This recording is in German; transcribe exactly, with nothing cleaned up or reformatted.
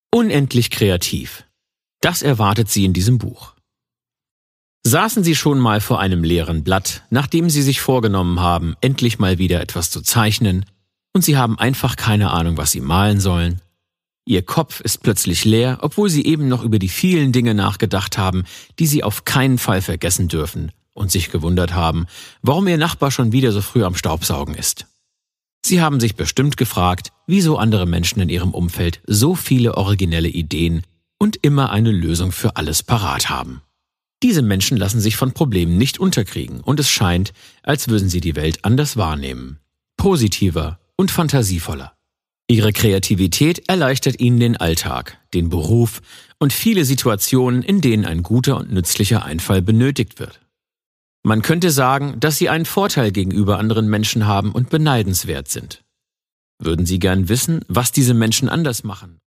Unendlich kreativ. Das erwartet Sie in diesem Buch. Saßen Sie schon mal vor einem leeren Blatt, nachdem Sie sich vorgenommen haben, endlich mal wieder etwas zu zeichnen, und Sie haben einfach keine Ahnung, was Sie malen sollen? Ihr Kopf ist plötzlich leer, obwohl Sie eben noch über die vielen Dinge nachgedacht haben, die Sie auf keinen Fall vergessen dürfen, und sich gewundert haben, warum Ihr Nachbar schon wieder so früh am Staubsaugen ist. Sie haben sich bestimmt gefragt, wieso andere Menschen in Ihrem Umfeld so viele originelle Ideen und immer eine Lösung für alles parat haben. Diese Menschen lassen sich von Problemen nicht unterkriegen und es scheint, als würden sie die Welt anders wahrnehmen. Positiver und fantasievoller. Ihre Kreativität erleichtert ihnen den Alltag, den Beruf und viele Situationen, in denen ein guter und nützlicher Einfall benötigt wird. Man könnte sagen, dass sie einen Vorteil gegenüber anderen Menschen haben und beneidenswert sind. Würden Sie gern wissen, was diese Menschen anders machen